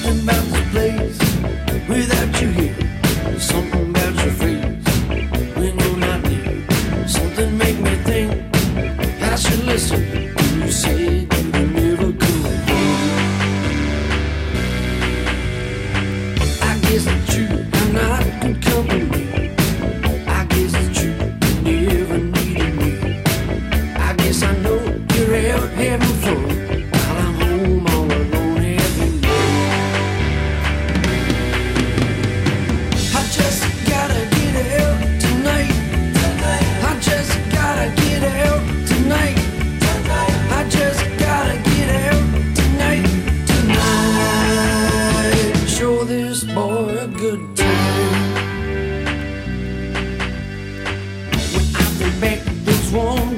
something about this place without you here. There's something about your face when you're not near. Something make me think I should listen when you say that you never come home. I guess that you are not good company. I guess that you never needed me. I guess I know you're out having fun while I'm home all alone every night. I just gotta get out tonight. I just gotta get out tonight. I just gotta get out tonight. Show this boy a good time. When I think back to those warm